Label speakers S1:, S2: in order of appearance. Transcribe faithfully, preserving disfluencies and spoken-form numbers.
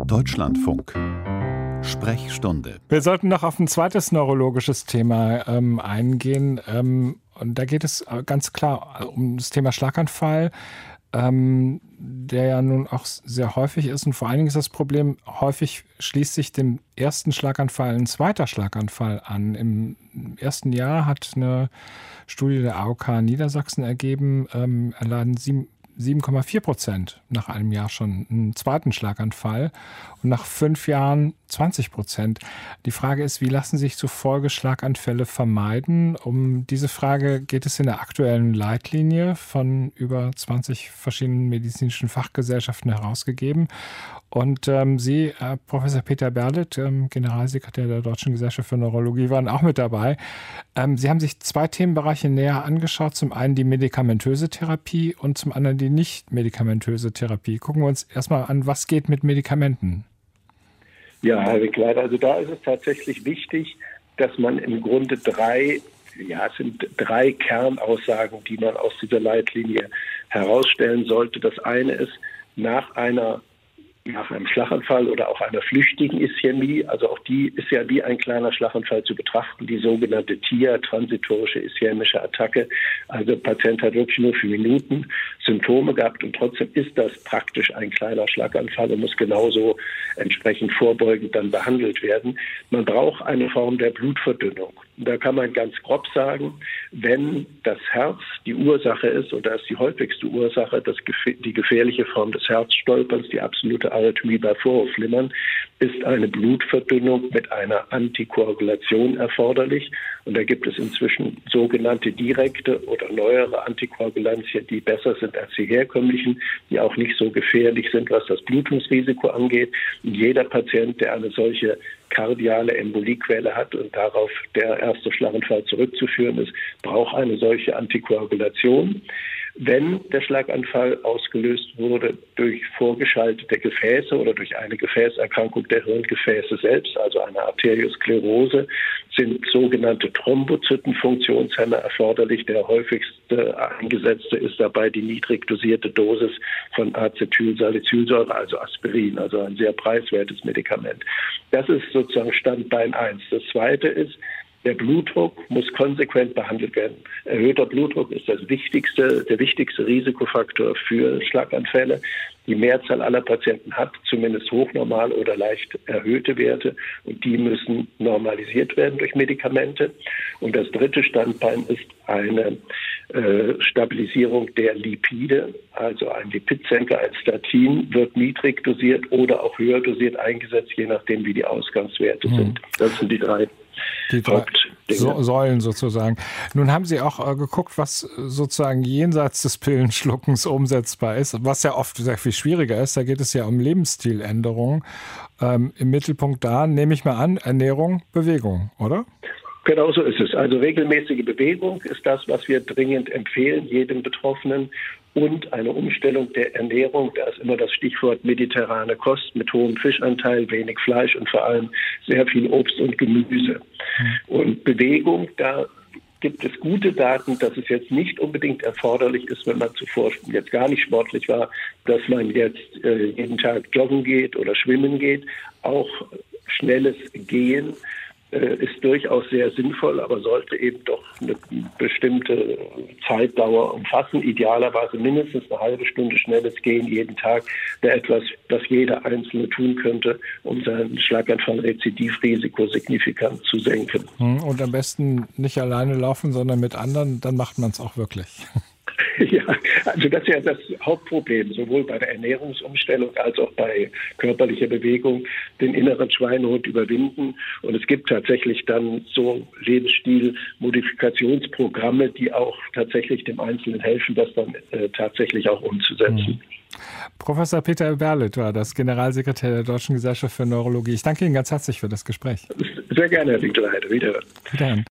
S1: Deutschlandfunk. Sprechstunde.
S2: Wir sollten noch auf ein zweites neurologisches Thema ähm, eingehen. Ähm, und da geht es ganz klar um das Thema Schlaganfall, ähm, der ja nun auch sehr häufig ist. Und vor allen Dingen ist das Problem, häufig schließt sich dem ersten Schlaganfall ein zweiter Schlaganfall an. Im ersten Jahr hat eine Studie der A O K Niedersachsen ergeben, ähm, erleiden sieben sieben Komma vier Prozent nach einem Jahr schon einen zweiten Schlaganfall und nach fünf Jahren zwanzig Prozent. Die Frage ist, wie lassen sich so Folgeschlaganfälle vermeiden? Um diese Frage geht es in der aktuellen Leitlinie von über zwanzig verschiedenen medizinischen Fachgesellschaften herausgegeben. Und ähm, Sie, äh, Professor Peter Berlet, ähm, Generalsekretär der Deutschen Gesellschaft für Neurologie, waren auch mit dabei. Ähm, Sie haben sich zwei Themenbereiche näher angeschaut. Zum einen die medikamentöse Therapie und zum anderen die nicht medikamentöse Therapie. Gucken wir uns erstmal an, was geht mit Medikamenten?
S3: Ja, Herr Wickleiter, also da ist es tatsächlich wichtig, dass man im Grunde drei, ja, es sind drei Kernaussagen, die man aus dieser Leitlinie herausstellen sollte. Das eine ist, nach einer nach einem Schlaganfall oder auch einer flüchtigen Ischämie, also auch die ist ja wie ein kleiner Schlaganfall zu betrachten, die sogenannte T I A, transitorische ischämische Attacke. Also der Patient hat wirklich nur für Minuten Symptome gehabt und trotzdem ist das praktisch ein kleiner Schlaganfall und muss genauso entsprechend vorbeugend dann behandelt werden. Man braucht eine Form der Blutverdünnung. Da kann man ganz grob sagen, wenn das Herz die Ursache ist, oder das ist die häufigste Ursache, das, die gefährliche Form des Herzstolperns, die absolute Arrhythmie bei Vorhofflimmern, ist eine Blutverdünnung mit einer Antikoagulation erforderlich. Und da gibt es inzwischen sogenannte direkte oder neuere Antikoagulantien, die besser sind als die herkömmlichen, die auch nicht so gefährlich sind, was das Blutungsrisiko angeht. Und jeder Patient, der eine solche kardiale Emboliequelle hat und darauf der erste Schlaganfall zurückzuführen ist, braucht eine solche Antikoagulation. Wenn der Schlaganfall ausgelöst wurde durch vorgeschaltete Gefäße oder durch eine Gefäßerkrankung der Hirngefäße selbst, also eine Arteriosklerose, sind sogenannte Thrombozytenfunktionshemmer erforderlich. Der häufigste eingesetzte ist dabei die niedrig dosierte Dosis von Acetylsalicylsäure, also Aspirin, also ein sehr preiswertes Medikament. Das ist sozusagen Standbein eins. Das zweite ist, der Blutdruck muss konsequent behandelt werden. Erhöhter Blutdruck ist das wichtigste, der wichtigste Risikofaktor für Schlaganfälle. Die Mehrzahl aller Patienten hat zumindest hochnormal oder leicht erhöhte Werte und die müssen normalisiert werden durch Medikamente. Und das dritte Standbein ist eine äh, Stabilisierung der Lipide, also ein Lipidsenker, ein Statin wird niedrig dosiert oder auch höher dosiert eingesetzt, je nachdem wie die Ausgangswerte mhm. sind. Das sind die drei
S2: Die drei so Säulen sozusagen. Nun haben Sie auch äh, geguckt, was sozusagen jenseits des Pillenschluckens umsetzbar ist, was ja oft sehr viel schwieriger ist. Da geht es ja um Lebensstiländerungen. Ähm, im Mittelpunkt da, nehme ich mal an, Ernährung, Bewegung, oder?
S3: Genau so ist es. Also regelmäßige Bewegung ist das, was wir dringend empfehlen, jedem Betroffenen. Und eine Umstellung der Ernährung, da ist immer das Stichwort mediterrane Kost mit hohem Fischanteil, wenig Fleisch und vor allem sehr viel Obst und Gemüse. Mhm. Und Bewegung, da gibt es gute Daten, dass es jetzt nicht unbedingt erforderlich ist, wenn man zuvor jetzt gar nicht sportlich war, dass man jetzt äh, jeden Tag joggen geht oder schwimmen geht. Auch schnelles Gehen ist durchaus sehr sinnvoll, aber sollte eben doch eine bestimmte Zeitdauer umfassen. Idealerweise mindestens eine halbe Stunde schnelles Gehen jeden Tag wäre etwas, was jeder Einzelne tun könnte, um sein Schlaganfall-Rezidivrisiko signifikant zu senken.
S2: Und am besten nicht alleine laufen, sondern mit anderen, dann macht man es auch wirklich.
S3: Ja, also das ist ja das Hauptproblem, sowohl bei der Ernährungsumstellung als auch bei körperlicher Bewegung, den inneren Schweinehund überwinden. Und es gibt tatsächlich dann so Lebensstil-Modifikationsprogramme, die auch tatsächlich dem Einzelnen helfen, das dann äh, tatsächlich auch umzusetzen.
S2: Mhm. Professor Peter Berlet war das, Generalsekretär der Deutschen Gesellschaft für Neurologie. Ich danke Ihnen ganz herzlich für das Gespräch.
S3: Sehr gerne, Herr Wickleiter. Wiederhören.
S2: Wiederhören.